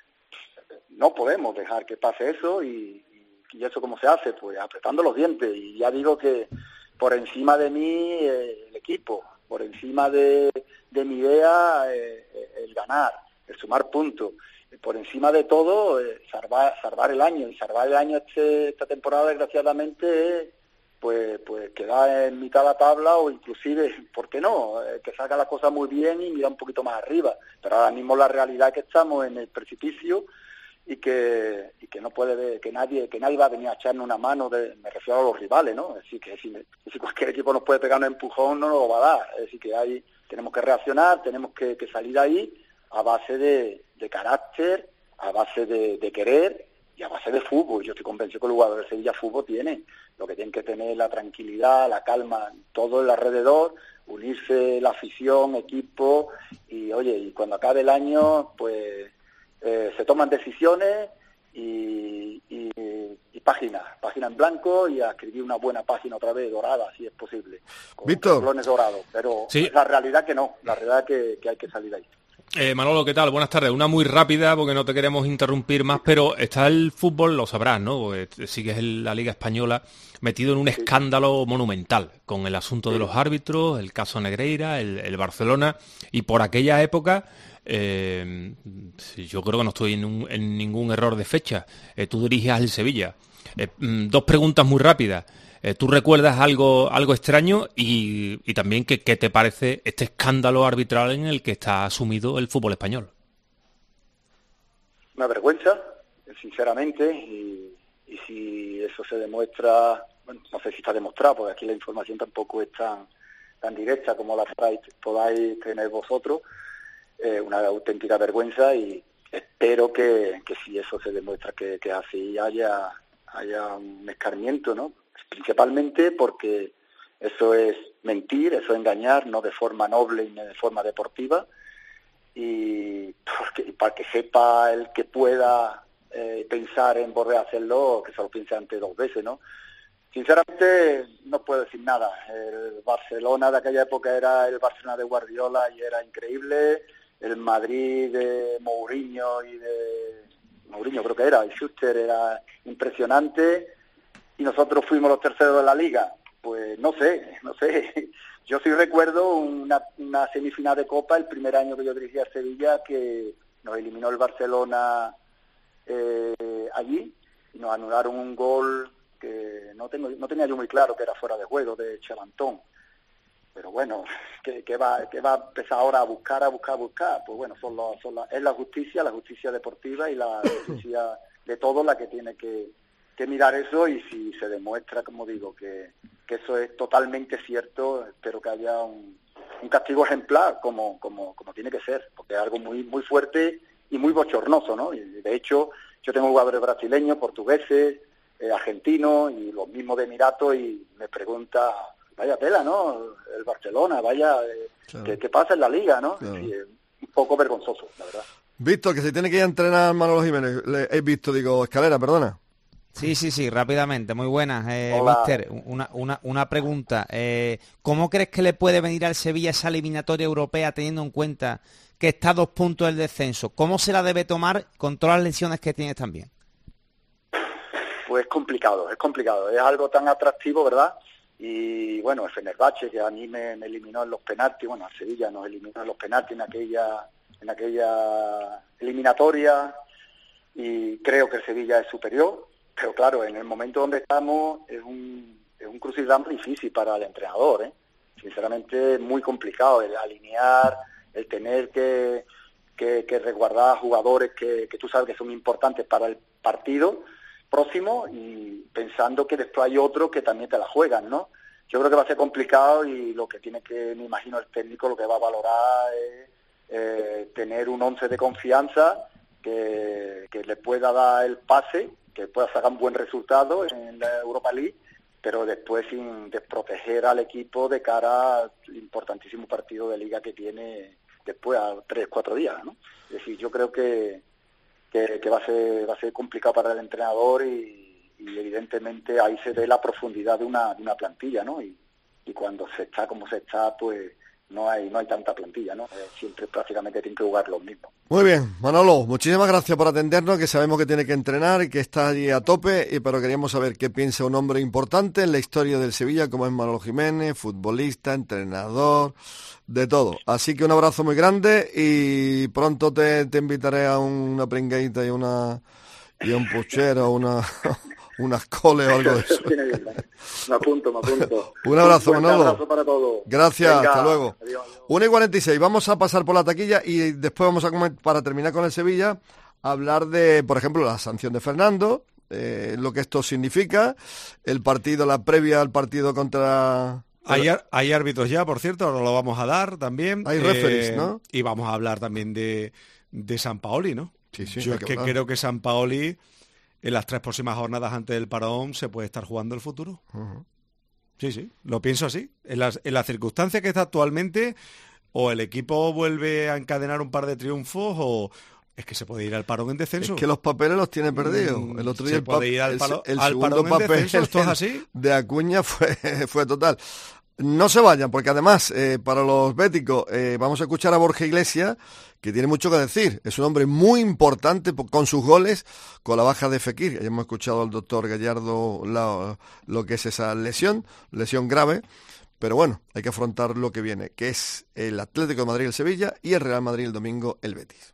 No podemos dejar que pase eso y, y eso ¿cómo se hace? Pues apretando los dientes y ya digo que por encima de mí eh, el equipo, por encima de, de mi idea eh, el ganar, el sumar puntos, por encima de todo eh, salvar, salvar el año y salvar el año este, esta temporada desgraciadamente eh, pues pues quedar en mitad de la tabla o inclusive, ¿por qué no? Eh, que salga las cosas muy bien y mira un poquito más arriba, pero ahora mismo la realidad es que estamos en el precipicio y que y que no puede que nadie que nadie va a venir a echarnos una mano, de, me refiero a los rivales, ¿no? Es decir, que si, si cualquier equipo nos puede pegar un empujón no nos lo va a dar, es decir, que hay tenemos que reaccionar, tenemos que, que salir ahí a base de, de carácter, a base de, de querer y a base de fútbol. Yo estoy convencido que el jugador de Sevilla fútbol tiene, lo que tienen que tener la tranquilidad, la calma, todo el alrededor, unirse la afición, equipo y oye, y cuando acabe el año pues Eh, se toman decisiones y, y, y páginas, página en blanco y a escribir una buena página otra vez, dorada, si es posible, con Víctor. renglones dorados, pero Sí. la realidad que no, la realidad que, que hay que salir de ahí. Eh, Manolo, ¿qué tal? Buenas tardes. Una muy rápida porque no te queremos interrumpir más, pero está el fútbol, lo sabrás, ¿no? Porque sigues en la Liga Española metido en un sí. escándalo monumental con el asunto sí. de los árbitros, el caso Negreira, el, el Barcelona, y por aquella época... Eh, yo creo que no estoy en, un, en ningún error de fecha. Eh, tú dirigías el Sevilla. Eh, dos preguntas muy rápidas. Eh, ¿Tú recuerdas algo algo extraño? Y, y también, ¿qué, ¿qué te parece este escándalo arbitral en el que está sumido el fútbol español? Una vergüenza, sinceramente, y, y si eso se demuestra, bueno, no sé si está demostrado, porque aquí la información tampoco es tan, tan directa como la podáis, podáis tener vosotros. Eh, una auténtica vergüenza y espero que, que si eso se demuestra que, que así haya haya un escarmiento, ¿no? Principalmente porque eso es mentir, eso es engañar, no de forma noble ni de forma deportiva y porque, para que sepa el que pueda eh, pensar en volver a hacerlo, que se lo piense antes dos veces, ¿no? Sinceramente no puedo decir nada. El Barcelona de aquella época era el Barcelona de Guardiola y era increíble. El Madrid de Mourinho y de... Mourinho creo que era, y Schuster era impresionante. Y nosotros fuimos los terceros de la Liga. Pues no sé, no sé. Yo sí recuerdo una, una semifinal de Copa el primer año que yo dirigía a Sevilla, que nos eliminó el Barcelona eh, allí y nos anularon un gol que no tengo no tenía yo muy claro que era fuera de juego, de Chalantón. Pero bueno, ¿qué, qué, va, ¿qué va a empezar ahora a buscar, a buscar, a buscar? Pues bueno, son los, son la, es la justicia, la justicia deportiva y la justicia de todos la que tiene que, que mirar eso, y si se demuestra, como digo, que, que eso es totalmente cierto, espero que haya un, un castigo ejemplar como, como, como tiene que ser, porque es algo muy, muy fuerte y muy bochornoso, ¿no? Y de hecho, yo tengo jugadores brasileños, portugueses, eh, argentinos y los mismos de Emiratos y me pregunta... Vaya tela, ¿no? El Barcelona, vaya, eh, claro. ¿qué, ¿qué pasa en la Liga, no? Claro. Sí, un poco vergonzoso, la verdad. Víctor, que se tiene que ir a entrenar Manolo Jiménez. Le he visto, digo, Escalera, perdona. Sí, sí, sí, rápidamente, muy buenas. Eh, Mister, una, una, una pregunta. Eh, ¿Cómo crees que le puede venir al Sevilla esa eliminatoria europea teniendo en cuenta que está a dos puntos del descenso? ¿Cómo se la debe tomar con todas las lesiones que tienes también? Pues es complicado, es complicado. Es algo tan atractivo, ¿verdad? Y bueno, el Fenerbahce, que a mí me, me eliminó en los penaltis, bueno, a Sevilla nos eliminó en los penaltis en aquella en aquella eliminatoria, y creo que el Sevilla es superior, pero claro, en el momento donde estamos es un, es un crucigrama difícil para el entrenador, ¿eh? Sinceramente muy complicado el alinear, el tener que, que, que resguardar jugadores que, que tú sabes que son importantes para el partido próximo y pensando que después hay otros que también te la juegan, ¿no? Yo creo que va a ser complicado y lo que tiene que, me imagino, el técnico lo que va a valorar es eh, tener un once de confianza que, que le pueda dar el pase que pueda sacar un buen resultado en la Europa League, pero después sin desproteger al equipo de cara al importantísimo partido de Liga que tiene después a tres, cuatro días, ¿no? Es decir, yo creo que, que, que va a ser va a ser complicado para el entrenador y, y evidentemente ahí se ve la profundidad de una, de una plantilla, ¿no? Y, y cuando se está como se está, pues no hay no hay tanta plantilla, ¿no? Eh, siempre prácticamente tienen que jugar los mismos. Muy bien, Manolo, muchísimas gracias por atendernos, que sabemos que tiene que entrenar y que está allí a tope, y, pero queríamos saber qué piensa un hombre importante en la historia del Sevilla, como es Manolo Jiménez, futbolista, entrenador, de todo. Así que un abrazo muy grande y pronto te, te invitaré a una pringueita y una y un puchero, una unas coles o algo de eso. Me apunto, me apunto. Un abrazo, un Manolo. Un abrazo para todos. Gracias, Venga, hasta luego. Adiós, adiós. una y cuarenta y seis, vamos a pasar por la taquilla y después vamos a comentar, para terminar con el Sevilla, hablar de, por ejemplo, la sanción de Fernando, eh, lo que esto significa, el partido, la previa al partido contra... Hay, hay árbitros ya, por cierto, ahora lo vamos a dar también. Hay referees, eh, ¿no? Y vamos a hablar también de, de Sampaoli, ¿no? Sí, sí, Yo hay es que que hablar. creo que Sampaoli, en las tres próximas jornadas antes del parón, se puede estar jugando el futuro. Uh-huh. Sí, sí, lo pienso así. En las, en las circunstancias que está actualmente, o el equipo vuelve a encadenar un par de triunfos, o es que se puede ir al parón en descenso. Es que los papeles los tiene perdidos. El otro día se el, puede pa- ir al, el, palo, el al segundo parón en papel descenso, ¿esto es así? de Acuña fue, fue total. No se vayan, porque además, eh, para los béticos, eh, vamos a escuchar a Borja Iglesias, que tiene mucho que decir. Es un hombre muy importante po- con sus goles, con la baja de Fekir. Ya hemos escuchado al doctor Gallardo la, lo que es esa lesión, lesión grave. Pero bueno, hay que afrontar lo que viene, que es el Atlético de Madrid, el Sevilla, y el Real Madrid el domingo, el Betis.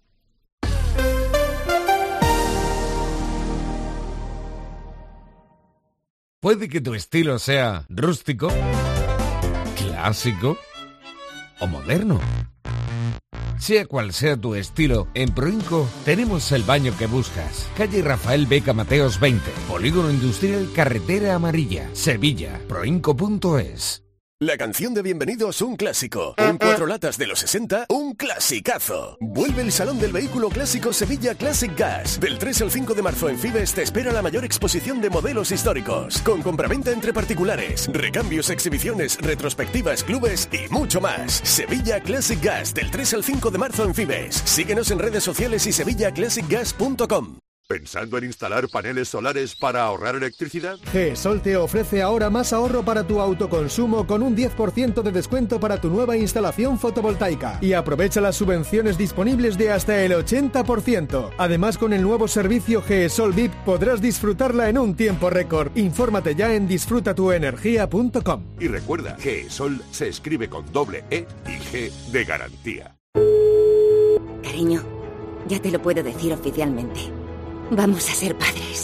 Puede que tu estilo sea rústico, clásico o moderno. Sea cual sea tu estilo, en Proinco tenemos el baño que buscas. Calle Rafael Beca Mateos veinte, Polígono Industrial Carretera Amarilla, Sevilla, proinco punto es. La canción de Bienvenidos, un clásico. Un cuatro latas de los sesenta, un clasicazo. Vuelve el Salón del Vehículo Clásico Sevilla Classic Gas. Del tres al cinco de marzo en Fibes te espera la mayor exposición de modelos históricos. Con compraventa entre particulares, recambios, exhibiciones, retrospectivas, clubes y mucho más. Sevilla Classic Gas, del tres al cinco de marzo en Fibes. Síguenos en redes sociales y sevilla classic gas punto com. ¿Pensando en instalar paneles solares para ahorrar electricidad? GESOL te ofrece ahora más ahorro para tu autoconsumo con un diez por ciento de descuento para tu nueva instalación fotovoltaica. Y aprovecha las subvenciones disponibles de hasta el ochenta por ciento. Además, con el nuevo servicio GESOL V I P podrás disfrutarla en un tiempo récord. Infórmate ya en disfruta tu energía punto com. Y recuerda, GESOL se escribe con doble E y G de garantía. Cariño, ya te lo puedo decir oficialmente. Vamos a ser padres.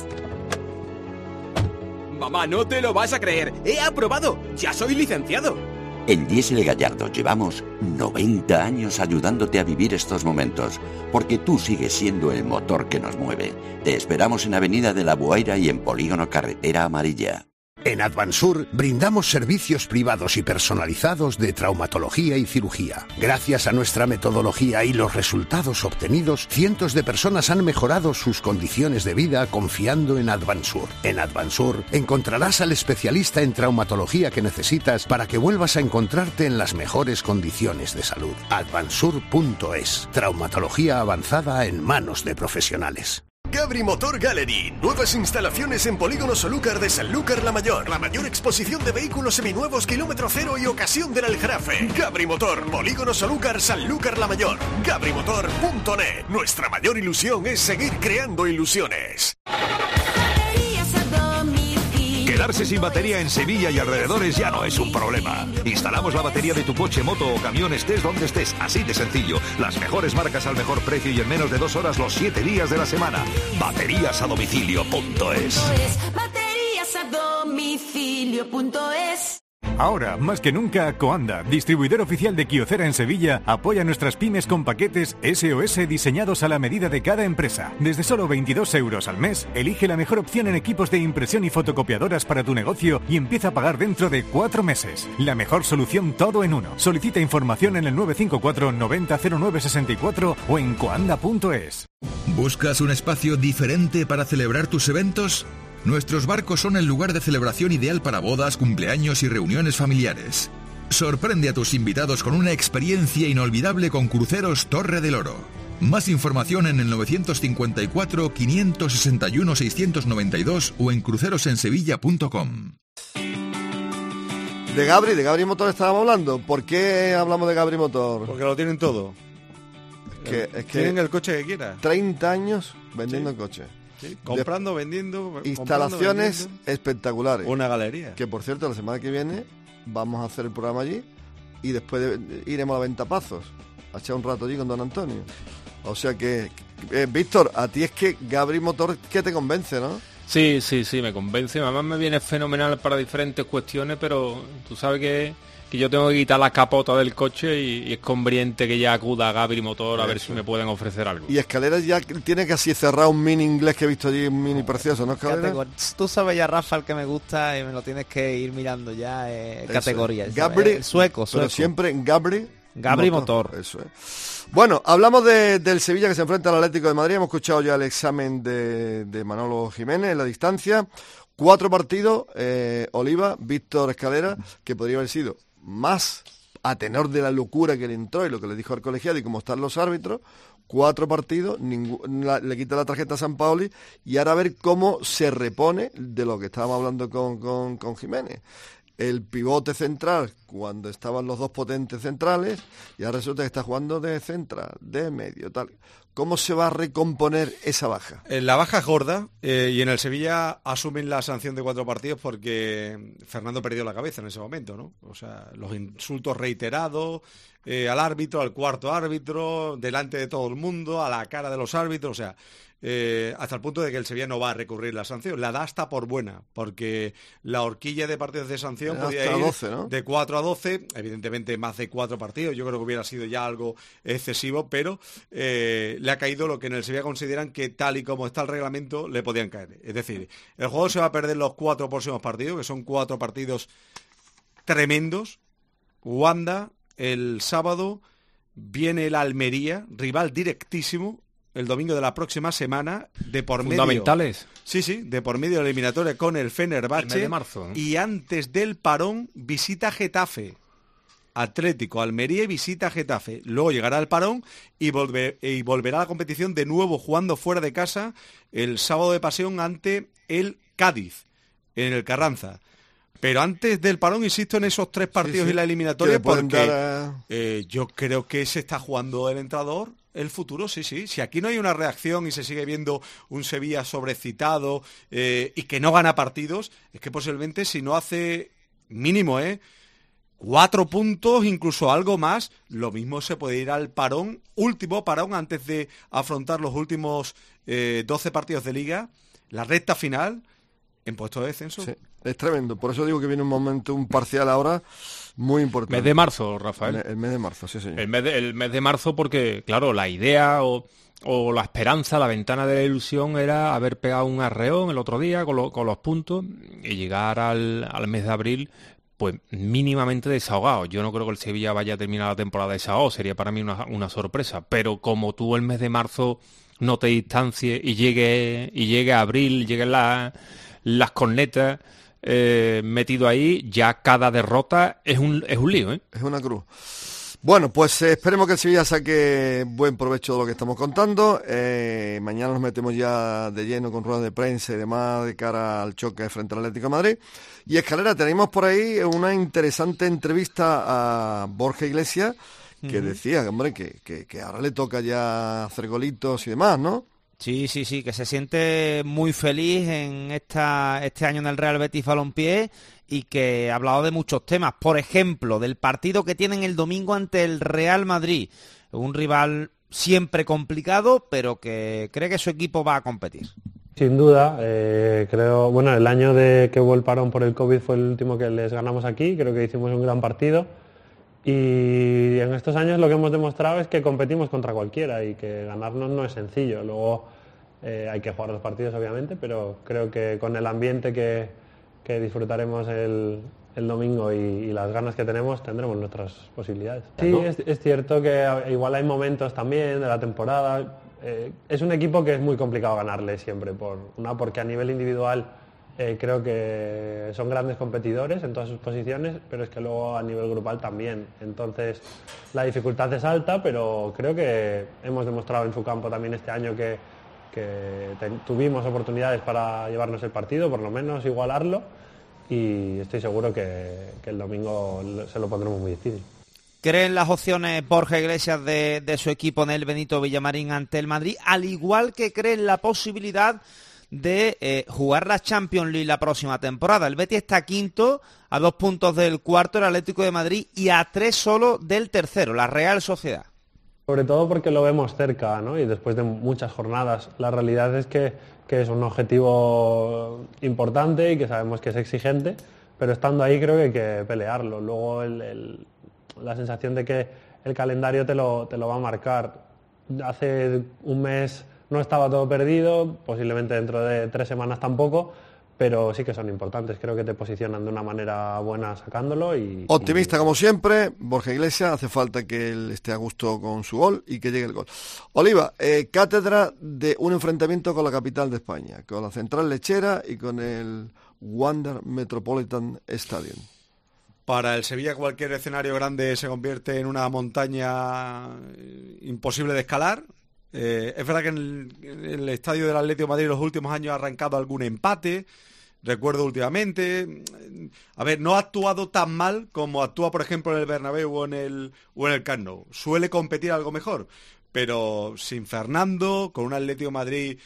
Mamá, no te lo vas a creer. ¡He aprobado! ¡Ya soy licenciado! En Diesel Gallardo llevamos noventa años ayudándote a vivir estos momentos, porque tú sigues siendo el motor que nos mueve. Te esperamos en Avenida de la Buaira y en Polígono Carretera Amarilla. En Advansur brindamos servicios privados y personalizados de traumatología y cirugía. Gracias a nuestra metodología y los resultados obtenidos, cientos de personas han mejorado sus condiciones de vida confiando en Advansur. En Advansur encontrarás al especialista en traumatología que necesitas para que vuelvas a encontrarte en las mejores condiciones de salud. Advansur punto es. Traumatología avanzada en manos de profesionales. Gabri Motor Gallery. Nuevas instalaciones en Polígono Solúcar de Sanlúcar la Mayor. La mayor exposición de vehículos seminuevos kilómetro cero y ocasión del Aljarafe. Gabri Motor, Polígono Solúcar, Sanlúcar la Mayor. Gabri Motor punto net. Nuestra mayor ilusión es seguir creando ilusiones. Quedarse sin batería en Sevilla y alrededores ya no es un problema. Instalamos la batería de tu coche, moto o camión, estés donde estés, así de sencillo. Las mejores marcas al mejor precio y en menos de dos horas los siete días de la semana. Baterías a domicilio punto es. Baterías a domicilio punto es. Ahora, más que nunca, Coanda, distribuidor oficial de Kyocera en Sevilla, apoya a nuestras pymes con paquetes S O S diseñados a la medida de cada empresa. Desde solo veintidós euros al mes, elige la mejor opción en equipos de impresión y fotocopiadoras para tu negocio y empieza a pagar dentro de cuatro meses. La mejor solución todo en uno. Solicita información en el nueve cinco cuatro noventa cero nueve sesenta y cuatro o en coanda punto es. ¿Buscas un espacio diferente para celebrar tus eventos? Nuestros barcos son el lugar de celebración ideal para bodas, cumpleaños y reuniones familiares. Sorprende a tus invitados con una experiencia inolvidable con Cruceros Torre del Oro. Más información en el nueve cinco cuatro, cinco seis uno, seis nueve dos o en cruceros en sevilla punto com. De Gabri, de Gabri Motor estábamos hablando. ¿Por qué hablamos de Gabri Motor? Porque lo tienen todo. Es que, es que tienen el coche que quieras. treinta años vendiendo Sí. coches. Sí, comprando, de vendiendo. Instalaciones comprando, vendiendo. espectaculares. Una galería. Que por cierto, la semana que viene vamos a hacer el programa allí y después de, iremos a Ventapazos a echar un rato allí con don Antonio. O sea que, eh, Víctor, a ti es que Gabri Motor que te convence, ¿no? Sí, sí, sí, me convence. Además me viene fenomenal para diferentes cuestiones, pero tú sabes que, que yo tengo que quitar la capota del coche y, y es conveniente que ya acuda a Gabri Motor a Eso. ver si me pueden ofrecer algo. Y Escaleras ya tiene casi cerrado un mini inglés que he visto allí, un mini precioso, ¿no, Escaleras? Categor- Tú sabes ya, Rafa, el que me gusta y me lo tienes que ir mirando ya, eh, Eso categoría. es. ¿sabes? Gabri, El sueco, sueco. pero siempre en Gabri. Gabri Motor. Eso es. Bueno, hablamos de, del Sevilla que se enfrenta al Atlético de Madrid. Hemos escuchado ya el examen de, de Manolo Jiménez en la distancia. Cuatro partidos, eh, Oliva, Víctor Escalera, que podría haber sido más a tenor de la locura que le entró y lo que le dijo al colegiado y cómo están los árbitros. Cuatro partidos, ningún, la, le quita la tarjeta a San Paoli y ahora a ver cómo se repone de lo que estábamos hablando con, con, con Jiménez. El pivote central cuando estaban los dos potentes centrales y ahora resulta que está jugando de central, de medio, tal. ¿Cómo se va a recomponer esa baja? Eh, La baja es gorda eh, y en el Sevilla asumen la sanción de cuatro partidos porque Fernando perdió la cabeza en ese momento, ¿no? O sea, los insultos reiterados eh, al árbitro, al cuarto árbitro, delante de todo el mundo, a la cara de los árbitros, o sea... Eh, hasta el punto de que el Sevilla no va a recurrir la sanción, la da hasta por buena, porque la horquilla de partidos de sanción Era podía hasta ir doce, ¿no? de cuatro a doce, evidentemente más de cuatro partidos, yo creo que hubiera sido ya algo excesivo, pero eh, le ha caído lo que en el Sevilla consideran que tal y como está el reglamento le podían caer. Es decir, el juego se va a perder los cuatro próximos partidos, que son cuatro partidos tremendos. Wanda, el sábado viene el Almería, rival directísimo, el domingo de la próxima semana, de por medio... Fundamentales. Sí, sí, de por medio de la eliminatoria con el Fenerbahce. El mes de marzo, ¿no? Y antes del parón, visita Getafe. Atlético, Almería y visita Getafe. Luego llegará el parón y, volver, y volverá a la competición de nuevo jugando fuera de casa el sábado de pasión ante el Cádiz, en el Carranza. Pero antes del parón, insisto en esos tres partidos Sí, sí. y la eliminatoria, Que le pueden porque dar a- eh, yo creo que se está jugando el entrenador el futuro, sí, sí. Si aquí no hay una reacción y se sigue viendo un Sevilla sobrecitado eh, y que no gana partidos, es que posiblemente si no hace mínimo, ¿eh? Cuatro puntos, incluso algo más, lo mismo se puede ir al parón, último parón antes de afrontar los últimos eh, doce partidos de Liga, la recta final, en puesto de descenso. Sí, es tremendo. Por eso digo que viene un momento, un parcial ahora muy importante. Mes de marzo, Rafael. El, el mes de marzo, sí, señor. El mes de, el mes de marzo porque, claro, la idea o, o la esperanza, la ventana de la ilusión era haber pegado un arreón el otro día con, lo, con los puntos y llegar al, al mes de abril pues mínimamente desahogado. Yo no creo que el Sevilla vaya a terminar la temporada desahogado, sería para mí una, una sorpresa, pero como tú el mes de marzo no te distancies y llegue, y llegue a abril, lleguen la, las cornetas eh, metido ahí, ya cada derrota es un, es un lío, ¿eh? Es una cruz. Bueno, pues eh, esperemos que el Sevilla saque buen provecho de lo que estamos contando. Eh, mañana nos metemos ya de lleno con ruedas de prensa y demás de cara al choque frente al Atlético de Madrid. Y Escalera, tenemos por ahí una interesante entrevista a Borja Iglesias que Ujú. decía, hombre, que, que, que ahora le toca ya hacer golitos y demás, ¿no? Sí, sí, sí, que se siente muy feliz en esta este año en el Real Betis Balompié y que ha hablado de muchos temas. Por ejemplo, del partido que tienen el domingo ante el Real Madrid. Un rival siempre complicado, pero que cree que su equipo va a competir. Sin duda, eh, creo, bueno, el año de que hubo el parón por el COVID fue el último que les ganamos aquí, creo que hicimos un gran partido y en estos años lo que hemos demostrado es que competimos contra cualquiera y que ganarnos no es sencillo. Luego eh, hay que jugar los partidos obviamente, pero creo que con el ambiente que, que disfrutaremos el, el domingo y, y las ganas que tenemos tendremos nuestras posibilidades. Sí, es, es cierto que igual hay momentos también de la temporada. Eh, es un equipo que es muy complicado ganarle siempre, por una porque a nivel individual eh, creo que son grandes competidores en todas sus posiciones, pero es que luego a nivel grupal también. Entonces la dificultad es alta, pero creo que hemos demostrado en su campo también este año que, que ten, tuvimos oportunidades para llevarnos el partido, por lo menos igualarlo, y estoy seguro que, que el domingo se lo pondremos muy difícil. ¿Creen las opciones Borja Iglesias de, de su equipo en el Benito Villamarín ante el Madrid? Al igual que creen la posibilidad de eh, jugar la Champions League la próxima temporada. El Betis está quinto, a dos puntos del cuarto, el Atlético de Madrid, y a tres solo del tercero, la Real Sociedad. Sobre todo porque lo vemos cerca, ¿no? Y después de muchas jornadas. La realidad es que, que es un objetivo importante y que sabemos que es exigente, pero estando ahí creo que hay que pelearlo. Luego el... el la sensación de que el calendario te lo, te lo va a marcar. Hace un mes no estaba todo perdido, posiblemente dentro de tres semanas tampoco, pero sí que son importantes. Creo que te posicionan de una manera buena sacándolo. Y optimista y... como siempre, Borja Iglesias. Hace falta que él esté a gusto con su gol y que llegue el gol. Oliva, eh, cátedra de un enfrentamiento con la capital de España, con la Central Lechera y con el Wanda Metropolitan Stadium. Para el Sevilla cualquier escenario grande se convierte en una montaña imposible de escalar. Eh, es verdad que en el, en el estadio del Atlético de Madrid en los últimos años ha arrancado algún empate, recuerdo últimamente. A ver, no ha actuado tan mal como actúa, por ejemplo, en el Bernabéu o en el, o en el Camp Nou. Suele competir algo mejor, pero sin Fernando, con un Atlético de Madrid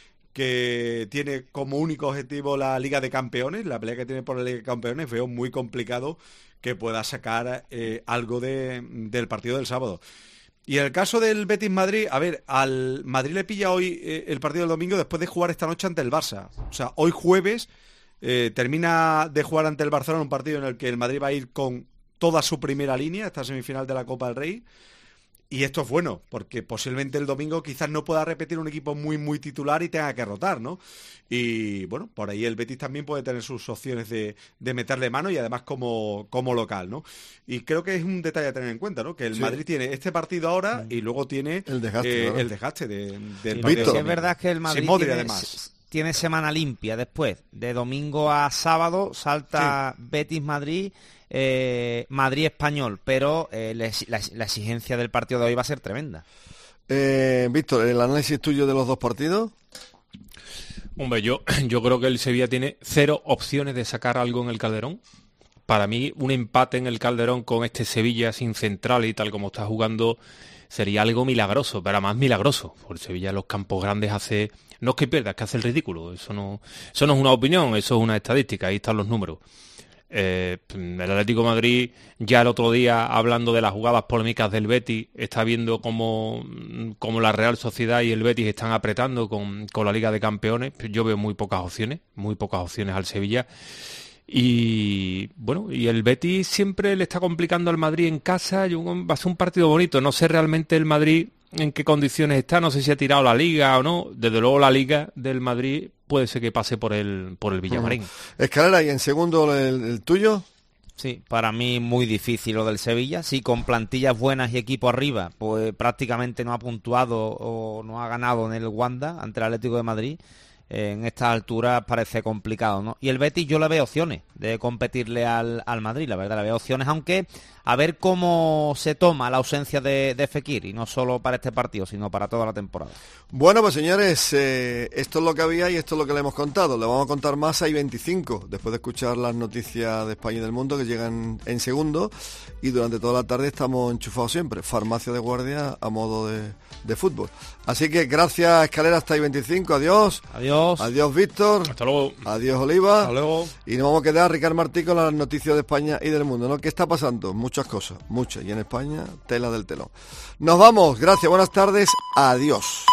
que tiene como único objetivo la Liga de Campeones, la pelea que tiene por la Liga de Campeones, veo muy complicado que pueda sacar eh, algo de, del partido del sábado. Y en el caso del Betis Madrid, a ver, al Madrid le pilla hoy eh, el partido del domingo después de jugar esta noche ante el Barça. O sea, hoy jueves eh, termina de jugar ante el Barcelona un partido en el que el Madrid va a ir con toda su primera línea, esta semifinal de la Copa del Rey. Y esto es bueno, porque posiblemente el domingo quizás no pueda repetir un equipo muy, muy titular y tenga que rotar, ¿no? Y bueno, por ahí el Betis también puede tener sus opciones de, de meterle mano y además como, como local, ¿no? Y creo que es un detalle a tener en cuenta, ¿no? Que el sí. Madrid tiene este partido ahora y luego tiene el desgaste, eh, ¿no? el desgaste de, del sí, partido. Sí, es verdad que el Madrid Modric, tiene, además. tiene semana limpia después. De domingo a sábado salta sí. Betis Madrid... Eh, Madrid-Español, pero eh, la, la, la exigencia del partido de hoy va a ser tremenda. Eh, Víctor, ¿el análisis tuyo de los dos partidos? Hombre, yo, yo creo que el Sevilla tiene cero opciones de sacar algo en el Calderón. Para mí, un empate en el Calderón con este Sevilla sin central y tal como está jugando sería algo milagroso, pero más milagroso. Por Sevilla en los campos grandes hace... No es que pierda, es que hace el ridículo. Eso no, eso no es una opinión, eso es una estadística, ahí están los números. Eh, el Atlético de Madrid ya el otro día, hablando de las jugadas polémicas del Betis, está viendo cómo, cómo la Real Sociedad y el Betis están apretando con, con la Liga de Campeones. Yo veo muy pocas opciones, muy pocas opciones al Sevilla. Y bueno, y el Betis siempre le está complicando al Madrid en casa. Yo, va a ser un partido bonito. No sé realmente el Madrid en qué condiciones está, no sé si ha tirado la Liga o no. Desde luego la Liga del Madrid puede ser que pase por el por el Villamarín. Uh-huh. Escalera, y en segundo el, el tuyo. Sí, para mí muy difícil lo del Sevilla. Sí, con plantillas buenas y equipo arriba, pues prácticamente no ha puntuado o no ha ganado en el Wanda ante el Atlético de Madrid. En estas alturas parece complicado, ¿no? Y el Betis yo le veo opciones de competirle al, al Madrid, la verdad, le veo opciones, aunque a ver cómo se toma la ausencia de, de Fekir, y no solo para este partido, sino para toda la temporada. Bueno, pues señores, eh, esto es lo que había y esto es lo que le hemos contado. Le vamos a contar más a I veinticinco, después de escuchar las noticias de España y del mundo que llegan en segundo, y durante toda la tarde estamos enchufados siempre, farmacia de guardia a modo de, de fútbol. Así que gracias, Escalera, hasta I veinticinco, adiós. Adiós. Adiós, Víctor. Hasta luego. Adiós, Oliva. Hasta luego. Y nos vamos a quedar, Ricard Martí, con las noticias de España y del mundo, ¿no? ¿Qué está pasando? Muchas cosas, muchas. Y en España, tela del telón. Nos vamos, gracias, buenas tardes, adiós.